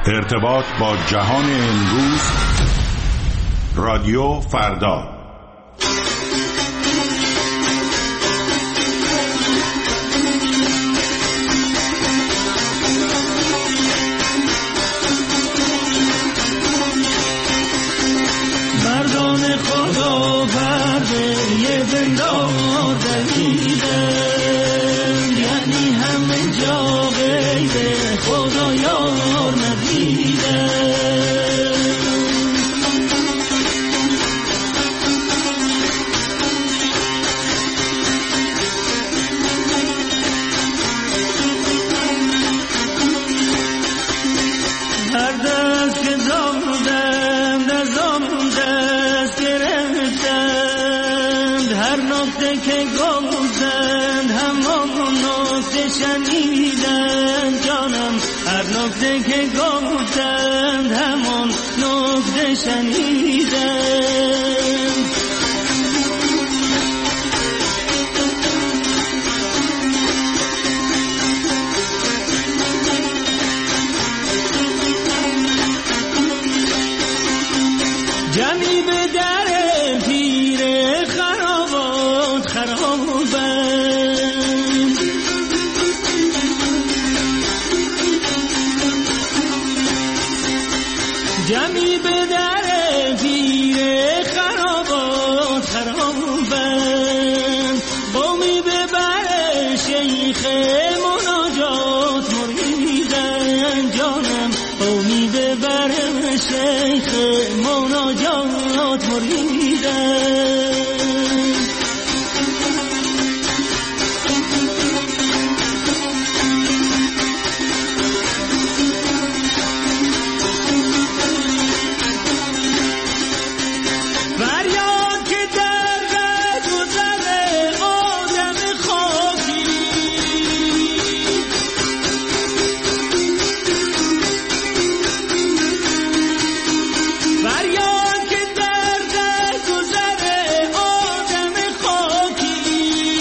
ارتباط با جهان امروز، رادیو فردا. مردان خدا پرده زندان دیدن، یعنی همه جا غیر خدا یار ندیدن. هر دست که دادم نظام دست گرفتند، هر نکته که گفتند همان نکته شنیدند جانم، هر نکته که گفتند همان نکته شنیدند. جمعی به در پیر خرابات خرابند، جمعی به در پیر خرابات خرابند، قومی به بر شیخ مناجات مریدن جانم، قومی به بر شیخ مناجات مریدن. فریاد که در گذر آدم خاکی، فریاد که در گذر آدم خاکی،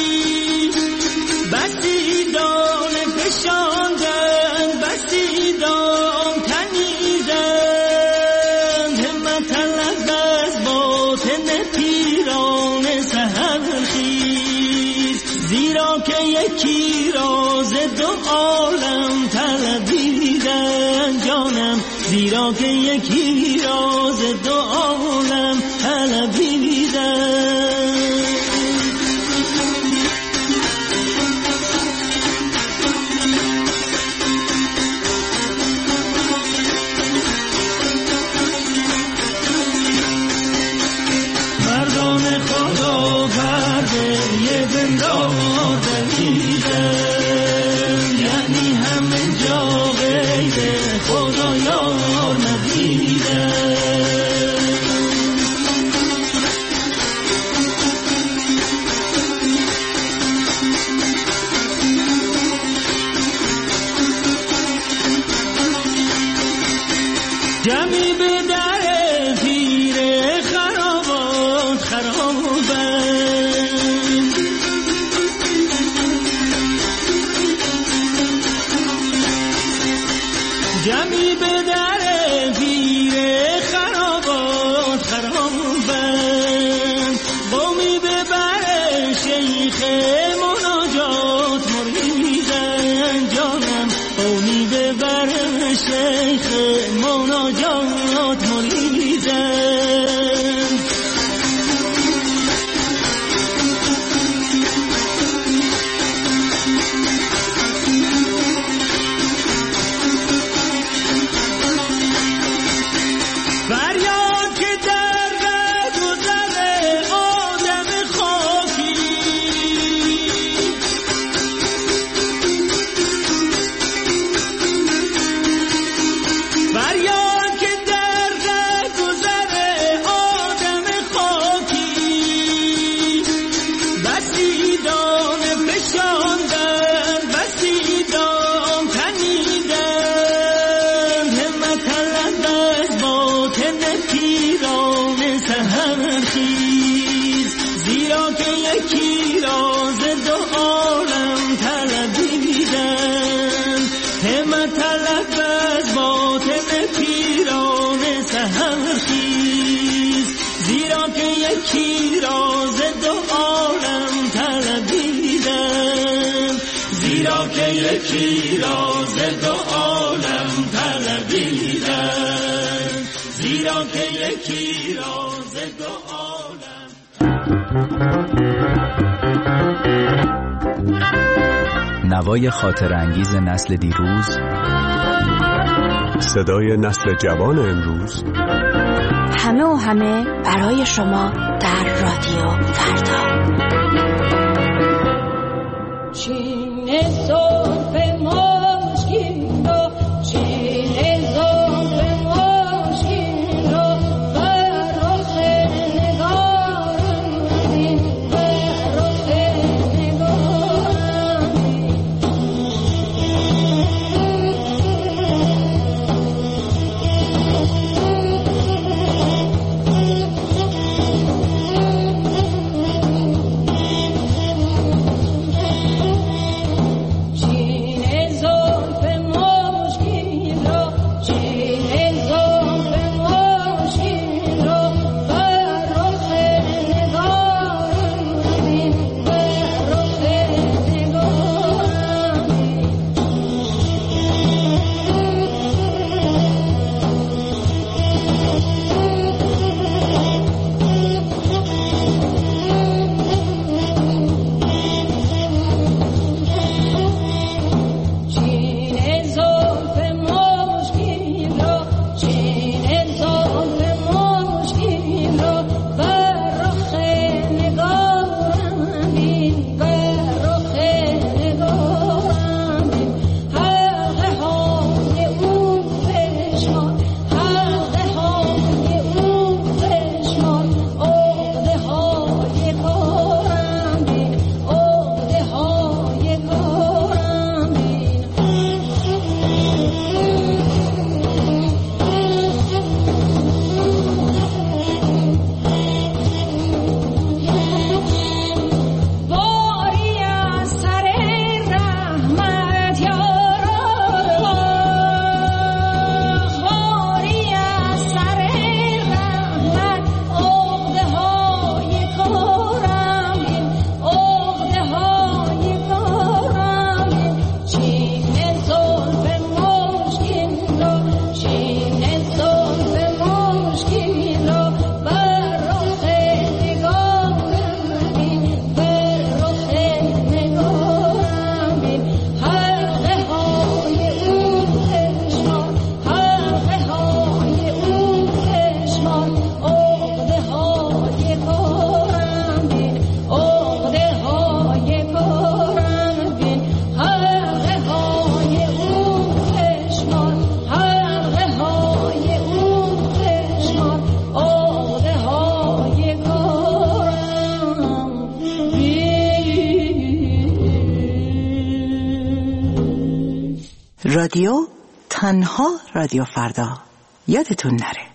بسی دان فشاندن بسی دان تنیدن، همت طلب از باطن پیران سحرخیز، زیرا که یکی راز دو عالم طلبیدن جانم، زیرا که یکی راز دو عالم طلبیدن. مردان خدا پرده زندان دیدن، یعنی همه جا غیر خدا یار ندیدن. جمعی به در پیر خرابات خرابند، جمعی به در پیر خرابات خرابند، قومی به بر شیخ مناجات مریدن جانم، قومی به بر شیخ مناجات مریدن. فریاد که در گذر آدم خاکی، فریاد که در شب از باطن پیران سحر خیز، زیرا که یکی راز دو عالم طلبیدم، زیرا که یکی راز دو عالم طلبیدم، زیرا که یکی راز دو عالم. نوای خاطر انگیز نسل دیروز، صدای نسل جوان امروز، همه و همه برای شما در رادیو فردا. چین زلف مشکین رو، چین زلف مشکین رو بر رخ نگارم بین، بر رخ نگارم رادیو تنها رادیو فردا، یادتون نره.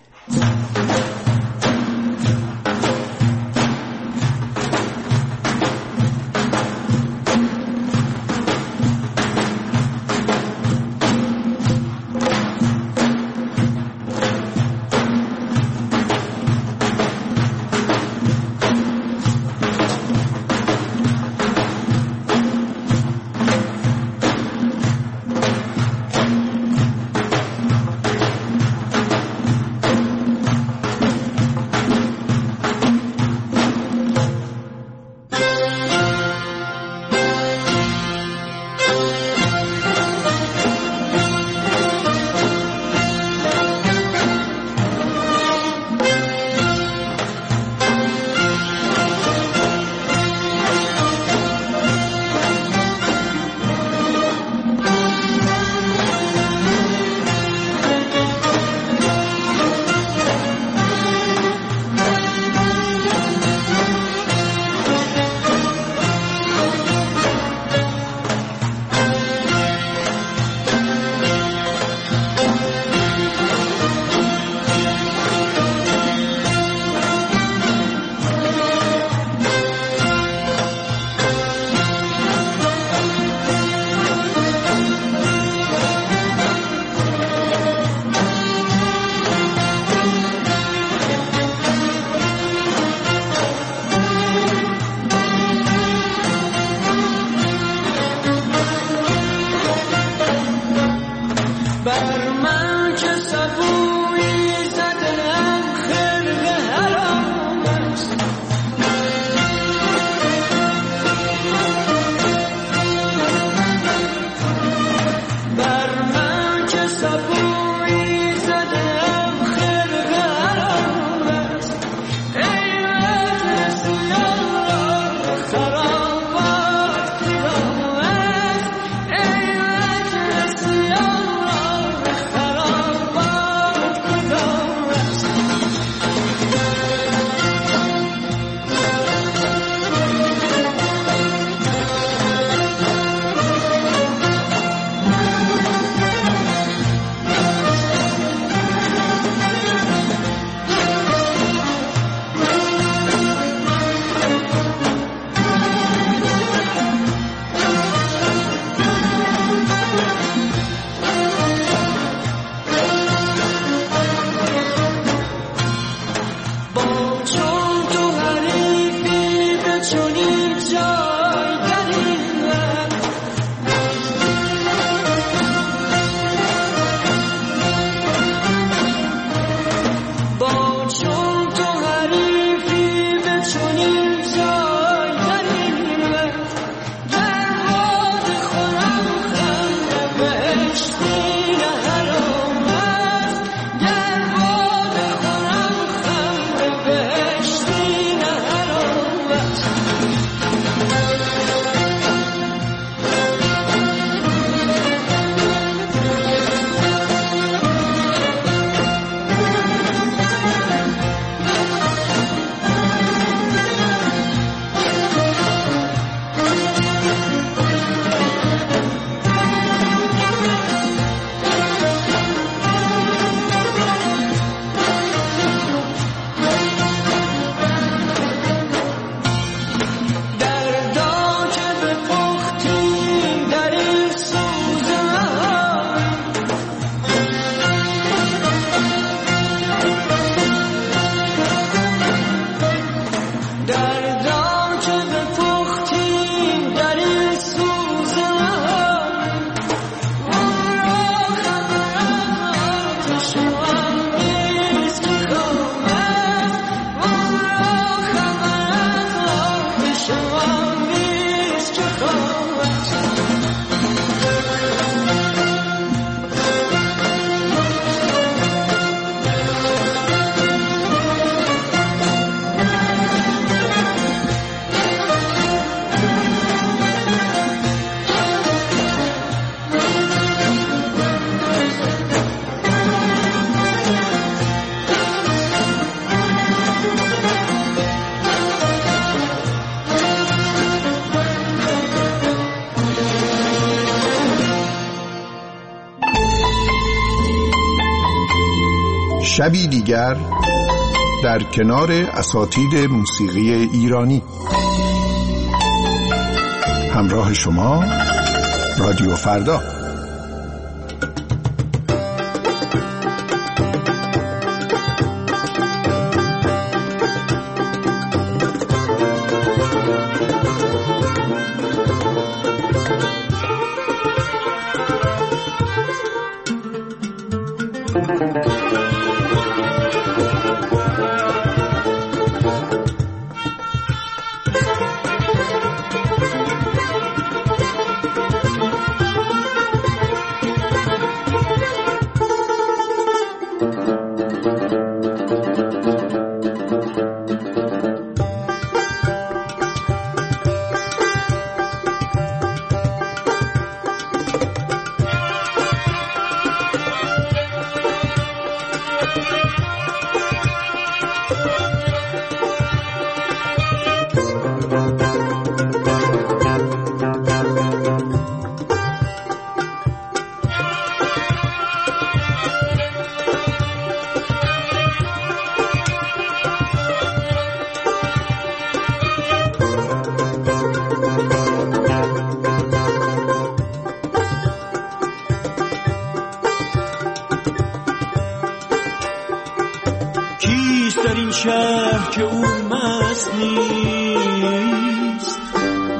بر من که سبویی زدم خرق حرام است. بر من که سبویی زدم خرق حرام است. ای رسیان را خرابات کدام است. ای رسیان را خرابات کدام است. شبی دیگر در کنار اساتید موسیقی ایرانی. همراه شما رادیو فردا. شهر که او مست نیست،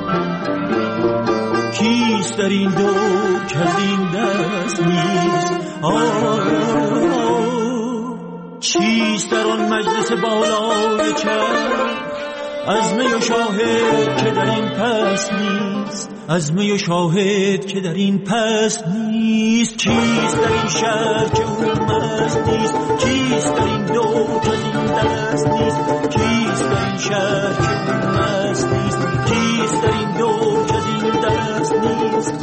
کیست در این دو که از این دست نیست؟ چیست در آن مجلس بالای چرخ از می و شاهد که در این پس نیست، از می و شاهد که در این پس نیست. چیست در این شهر که او مست نیست، چیست در این دو که از این دست نیست، چیست در این شهر که او مست نیست، چیست در این دو که از این دست نیست.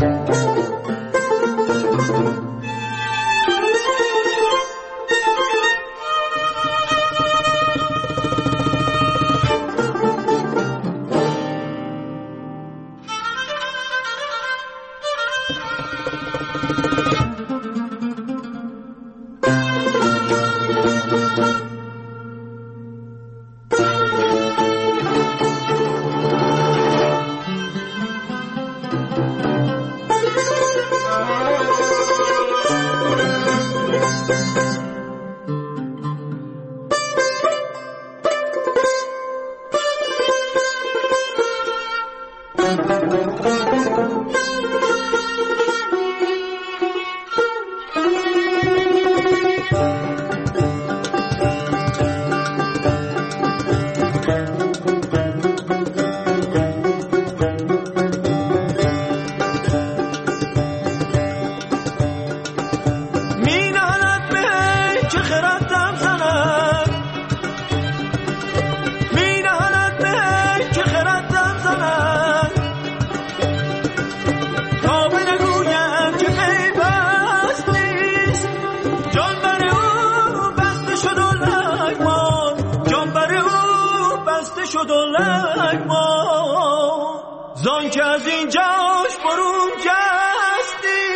زان که از اینجاش برون جستی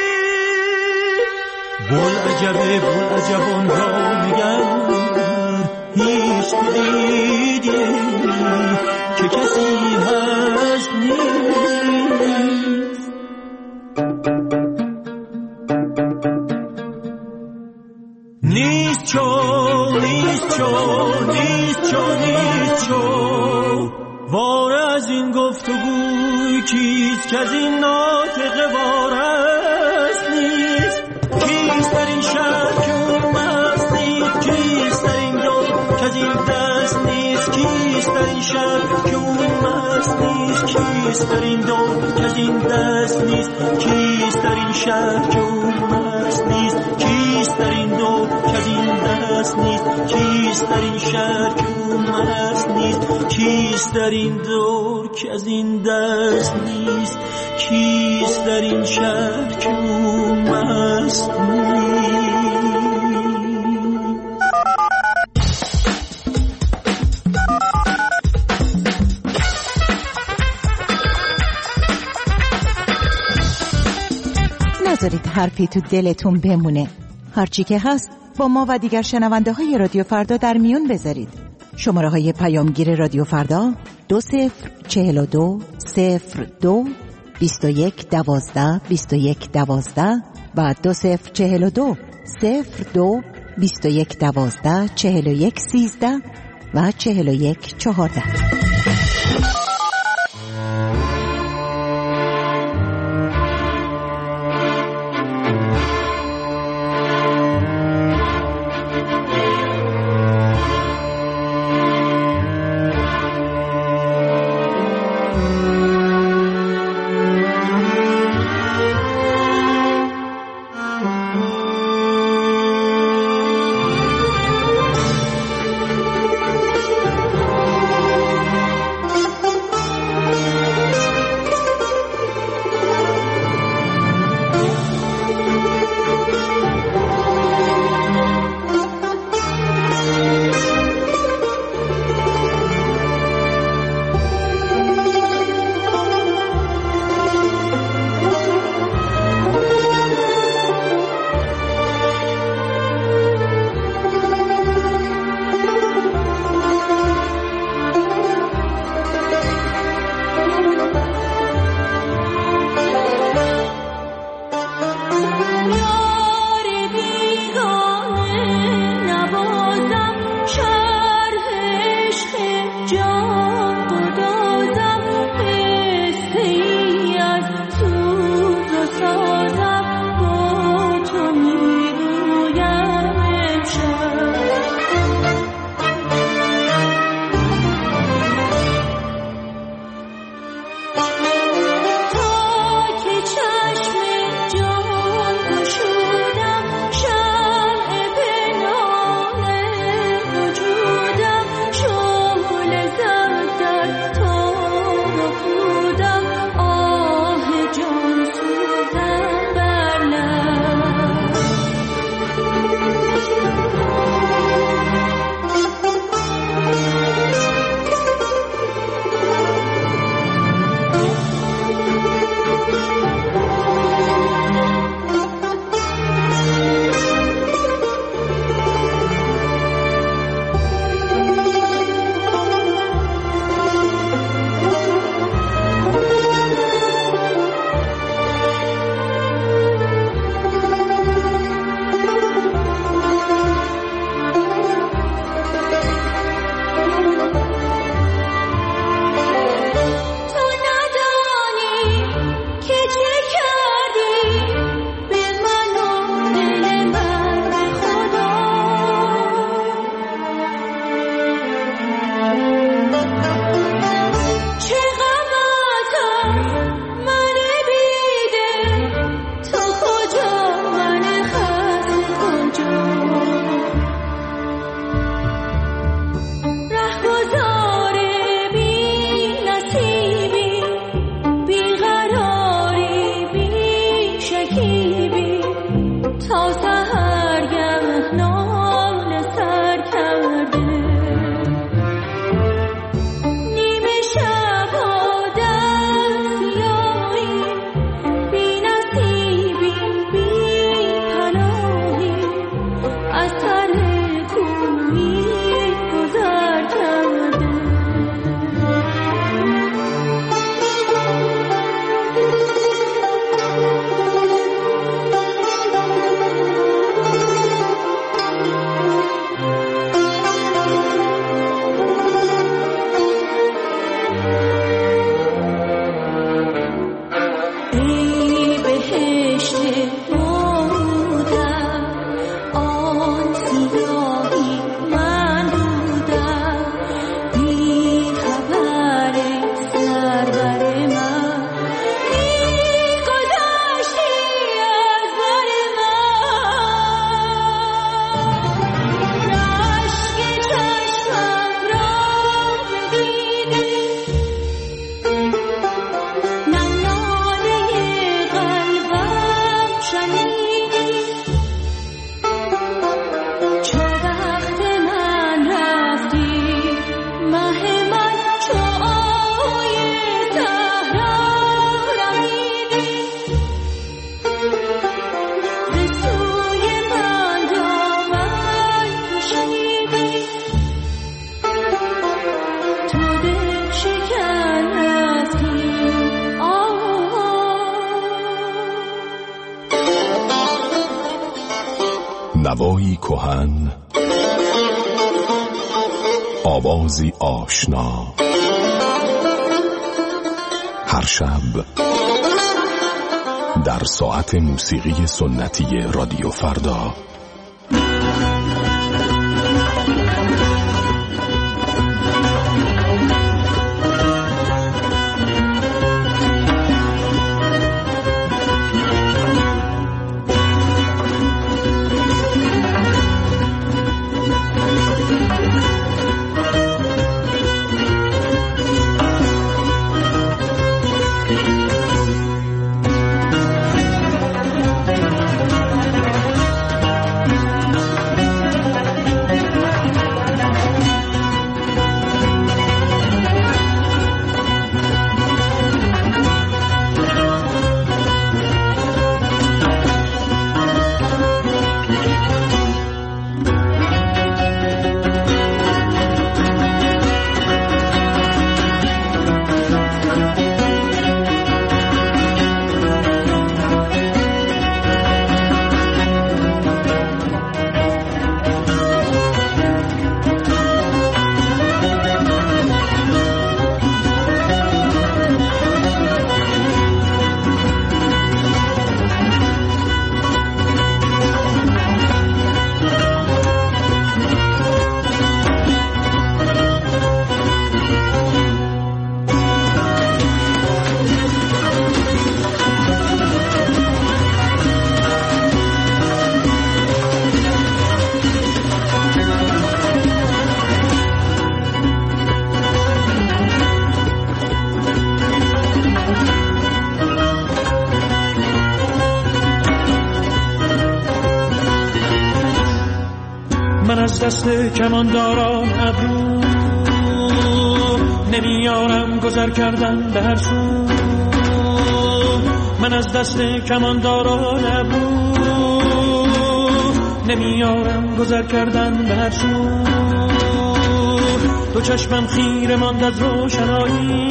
بل عجبان را نگر هیچ دیدی که کسی هست نیست. نیست چو واره از این گفتگوی کیست که از این ناطقه وارست نیست. کیست در این شهر که او مست نیست، کیست در این دور که از این دست نیست، کیست در این شهر که او مست نیست، کیست در این دور که از این دست نیست، کیست در این شهر که او مست نیست، کیست در این دور که از این دست نیست، کیست در این شهر که او مست نیست، کیست در این دور که از این دست نیست، کیست در این شهر که او مست نیست. نذارید حرفی تو دلتون بمونه. هرچی که هست با ما و دیگر شنونده های رادیو فردا در میون بذارید. شماره های پیامگیر رادیو فردا 2042 02 21 12 21 12 و 2042 02 21 12 41 13 و 41 14. نوایی کهن، آوازی آشنا، هر شب در ساعت موسیقی سنتی رادیو فردا. من از دست کمانداران ابرو نمیارم گذر کردن به هر سو. من از دست کمانداران ابرو نمیارم گذر کردن به هر سو. دو چشمم خیره ماند از روشنایی،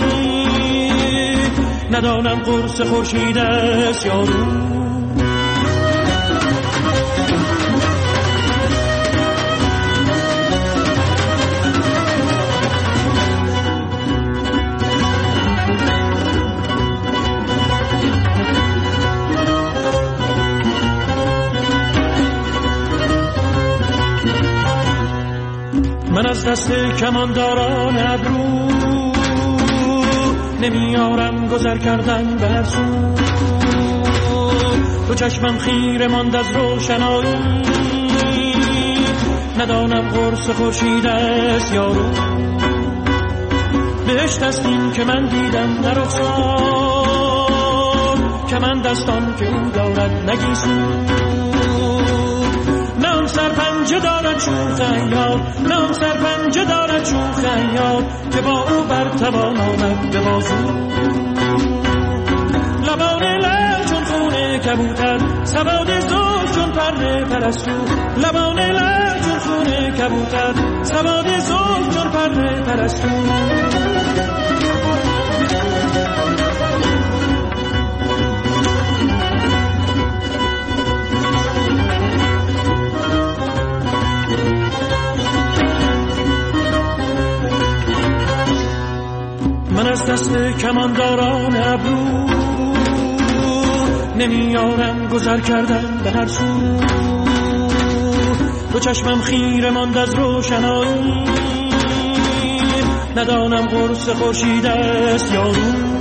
ندانم قرص خورشید است یا رو. من از دست کمانداران ابرو نمیارم گذر کردن به هر سو. دو چشمم خیره ماند از روشنایی، ندانم قرص خورشید است یا رو. بهشت است این که من دیدم در رخسار، که من دستان که او دارد نگیسون. نام سرپنجه دارد چون خیال، نام سرپنجه دارد چون خیال، که با او برتوان آمد به بازو. لبان لعل چون خون کبوتر، سواد زلف چون پر پرستو. لبان لعل چون خون کبوتر، سواد زلف چون پر پرستو. من از دست کمانداران ابرو نمیارم گذر کردن به هر سو. دو چشمم خیره ماند از روشنایی، ندانم قرص خورشید است یا رو.